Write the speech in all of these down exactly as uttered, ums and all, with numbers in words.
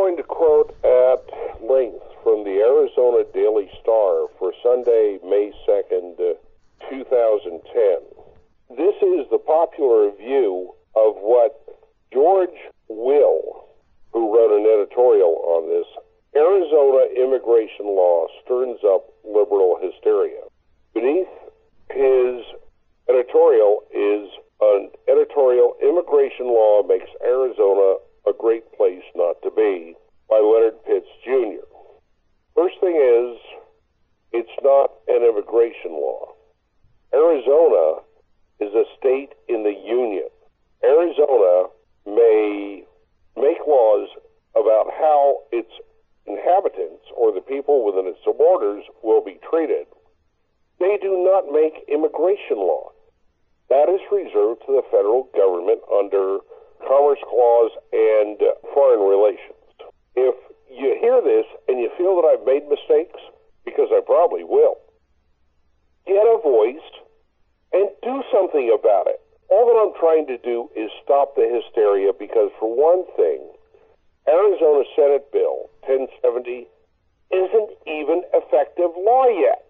going to quote at length from the Arizona Daily Star for Sunday, May second, two thousand ten. This is the popular view of what George Will, who wrote an editorial on this, Arizona immigration law stirs up liberal hysteria. Beneath his editorial is an editorial, Immigration Law Makes Arizona a Great Place Not to Be, by Leonard Pitts, Junior First thing is, it's not an immigration law. Arizona is a state in the Union. Arizona may make laws about how its inhabitants or the people within its borders will be treated. They do not make immigration law. That is reserved to the federal government under Commerce Clause and uh, Foreign Relations. If you hear this and you feel that I've made mistakes, because I probably will, get a voice and do something about it. All that I'm trying to do is stop the hysteria because, for one thing, Arizona Senate Bill ten seventy isn't even effective law yet.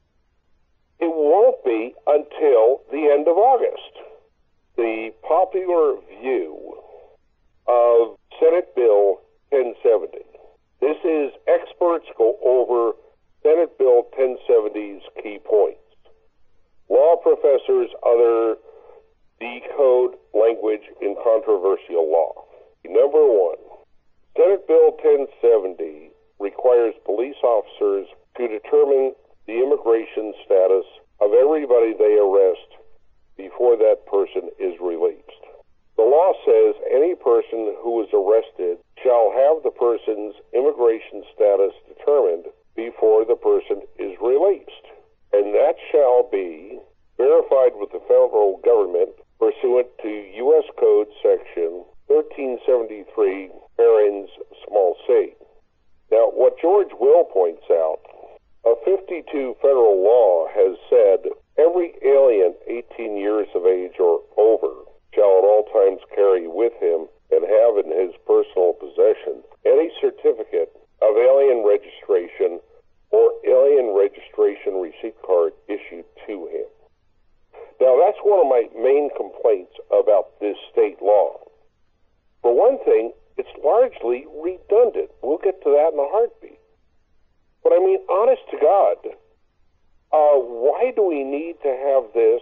It won't be until the end of August. The popular view of Senate Bill ten seventy. This is experts go over Senate Bill ten seventy's key points. Law professors other decode language in controversial law. Number one, Senate Bill ten seventy requires police officers to determine the immigration status of everybody they arrest before that person is released. The law says any person who is arrested shall have the person's immigration status determined before the person is released, and that shall be verified with the federal government pursuant to U S Code Section thirteen seventy-three, parens small c. Now, what George Will points out, a fifty-two federal law has said every alien eighteen years of age or over shall at all times carry with him and have in his personal possession any certificate of alien registration or alien registration receipt card issued to him. Now, that's one of my main complaints about this state law. For one thing, it's largely redundant. We'll get to that in a heartbeat. But I mean, honest to God, uh, why do we need to have this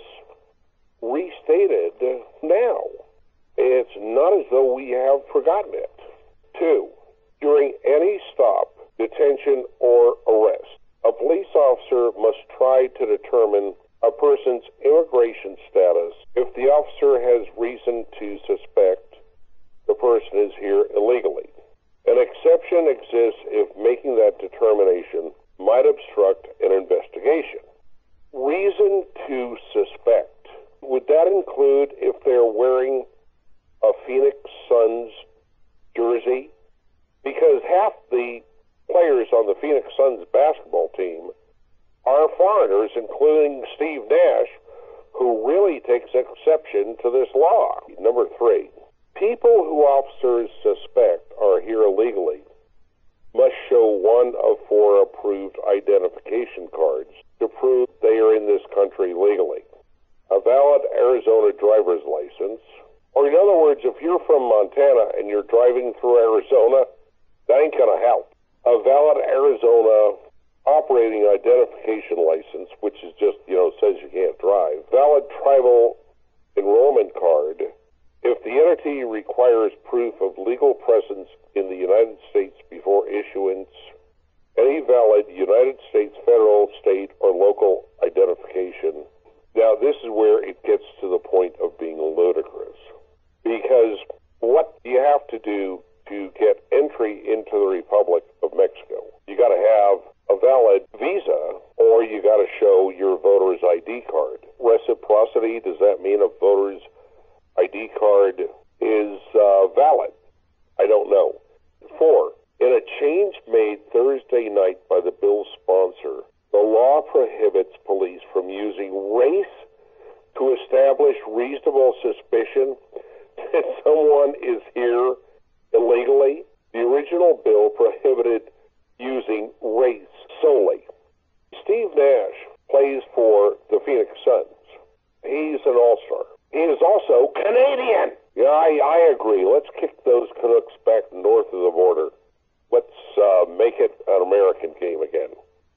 restated now? It's not as though we have forgotten it. Two, during any stop, detention, or arrest, a police officer must try to determine a person's immigration status if the officer has reason to suspect the person is here illegally. An exception exists if making that determination might obstruct an investigation. Reason to suspect. Would that include if they're wearing a Phoenix Suns jersey? Because half the players on the Phoenix Suns basketball team are foreigners, including Steve Nash, who really takes exception to this law. Number three, people who officers suspect are here illegally must show one of four approved identification cards to prove they are in this country legally. A valid Arizona driver's license, or in other words, if you're from Montana and you're driving through Arizona, that ain't gonna help. A valid Arizona operating identification license, which is just, you know, says you can't drive. Valid tribal enrollment card. If the entity requires proof of legal presence in the United States before issuance, any valid United States federal, state, or local identification. Now, this is where it gets to the point of being ludicrous. Because what you have to do to get entry into the Republic of Mexico, you got to have a valid visa, or you got to show your voter's I D card. Reciprocity, does that mean a voter's I D card is uh, valid? I don't know. Four, in a change made Thursday night by the bill's sponsor, the law prohibits police from using race to establish reasonable suspicion that someone is here illegally. The original original bill prohibited using race solely. Steve Nash plays for the Phoenix Suns. He's an all-star. He is also Canadian. Yeah, I, I agree. Let's kick those Canucks back north of the border. Let's uh, make it an American game again.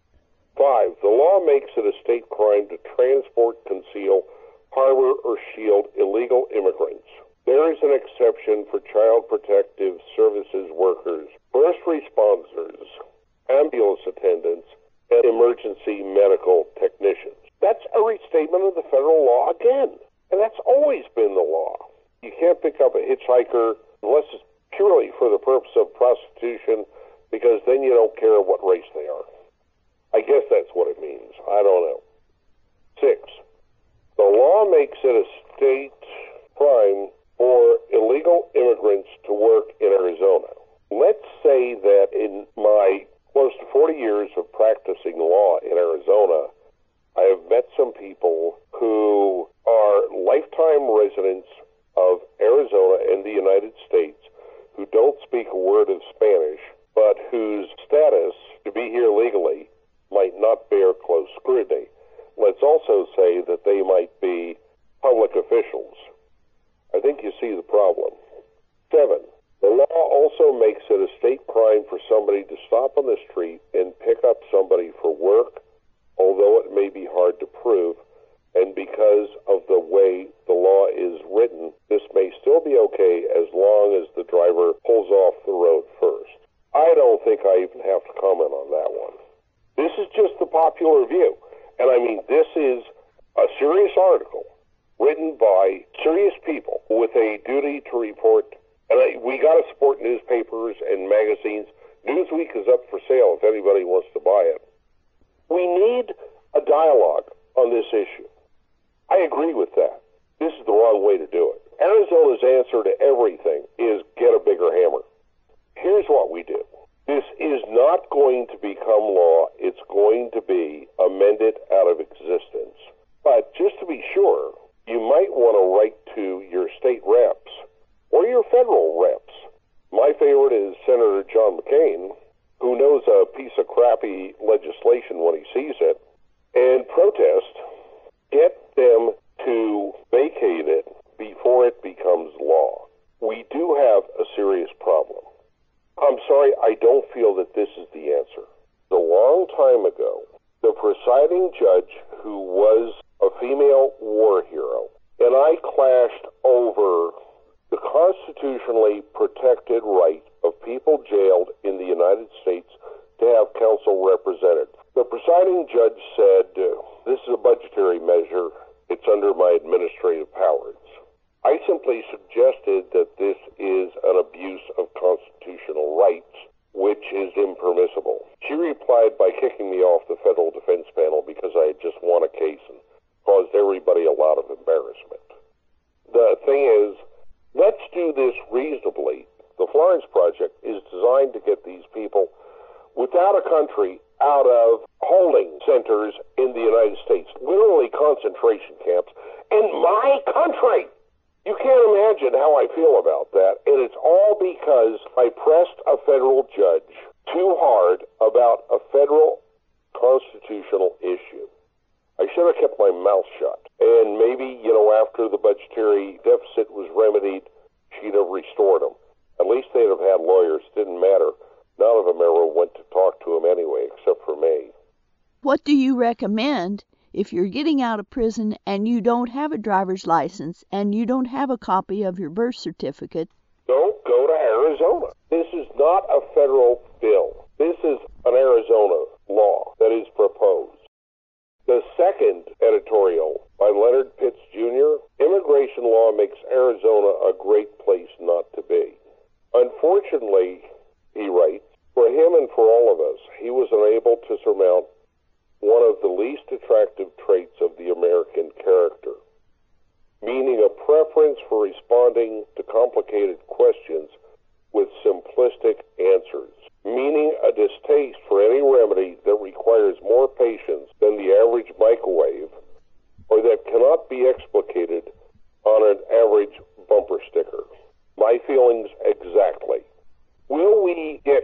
Five, the law makes it a state crime to transport, conceal, harbor, or shield illegal immigrants. There is an exception for Child Protective Services workers, first responders, ambulance attendants, and emergency medical technicians. That's a restatement of the federal law again, and that's always been the law. You can't pick up a hitchhiker unless it's purely for the purpose of prostitution, because then you don't care what race they are. I guess that's what it means. I don't know. Six, the law makes it a state crime for illegal immigrants to work in Arizona. Let's say that in my close to forty years of practicing law in Arizona, I have met some people who are lifetime residents of Arizona and the United States who don't speak a word of Spanish, but whose status to be here legally might not bear close scrutiny. Let's also say that they might be public officials. I think you see the problem. Seven, the law also makes it a state crime for somebody to stop on the street and pick up somebody for work, although it may be hard to prove, and because of the way the law is written, this may still be okay as long as the driver pulls off the road first. I don't think I even have to comment on that one. This is just the popular view. And I mean, this is a serious article written by serious people with a duty to report. And I, we got to support newspapers and magazines. Newsweek is up for sale if anybody wants to buy it. We need a dialogue on this issue. I agree with that. This is the wrong way to do it. Arizona's answer to everything is get a bigger hammer. Here's what we do. This is not going to become law. It's going to be amended out of existence. But just to be sure, you might want to write to your state reps or your federal reps. My favorite is Senator John McCain, who knows a piece of crappy legislation when he sees it, and protest. Get them to vacate it before it becomes law. We do have a serious problem. I'm sorry, I don't feel that this is the answer. A long time ago, the presiding judge, who was a female war hero, and I clashed over the constitutionally protected right of people jailed in the United States to have counsel represented. The presiding judge said, uh, this is a budgetary measure. It's under my administrative powers. I simply suggested that this is an abuse of constitutional rights, which is impermissible. She replied by kicking me off the federal defense panel because I had just won a case and caused everybody a lot of embarrassment. The thing is, let's do this reasonably. The Florence Project is designed to get these people without a country out of holding centers in the United States, literally concentration camps, in my country. You can't imagine how I feel about that, and it's all because I pressed a federal judge too hard about a federal constitutional issue. I should have kept my mouth shut, and maybe, you know, after the budgetary deficit was remedied, she'd have restored them. At least they'd have had lawyers. Didn't matter. None of them ever went to talk to him anyway, except for me. What do you recommend if you're getting out of prison and you don't have a driver's license and you don't have a copy of your birth certificate? Don't go to Arizona. This is not a federal bill. This is an Arizona law that is proposed. The second editorial by Leonard Pitts Junior, immigration law makes Arizona a great place not to be. Unfortunately, he writes, for him and for all of us, he was unable to surmount one of the least attractive traits of the American character, meaning a preference for responding to complicated questions with simplistic answers, meaning a distaste for any remedy that requires more patience than the average microwave, or that cannot be explicated on an average bumper sticker. My feelings exactly. Will we get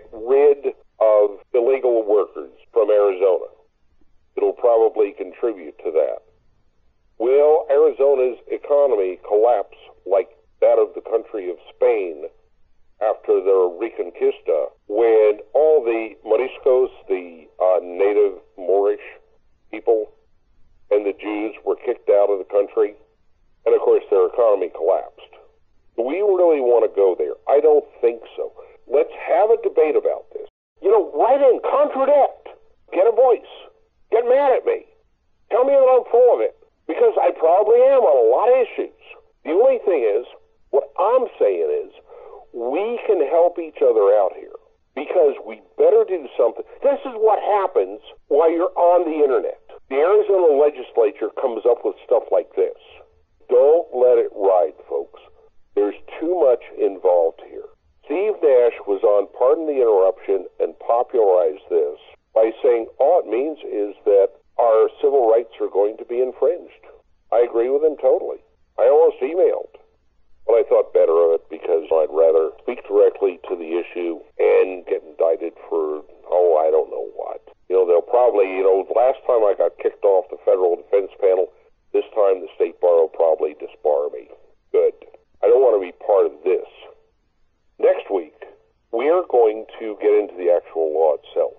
the Reconquista, when all the Moriscos, the uh, native Moorish people, and the Jews were kicked out of the country, and of course their economy collapsed. Do we really want to go there? I don't think so. Let's have a debate about this. You know, write in, contradict, get a voice, get mad at me, tell me that I'm full of it, because I probably am on a lot of issues. The only thing is, what I'm saying is, we can help each other out here, because we better do something. This is what happens while you're on the internet. The Arizona legislature comes up with stuff like this. Don't let it ride, folks. There's too much involved here. Steve Nash was on Pardon the Interruption and popularized this by saying all it means is that our civil rights are going to be infringed. I agree with him totally. I almost emailed, but I thought better of it because I'd rather speak directly to the issue and get indicted for, oh, I don't know what. You know, they'll probably, you know, last time I got kicked off the federal defense panel, this time the state bar will probably disbar me. Good. I don't want to be part of this. Next week, we are going to get into the actual law itself.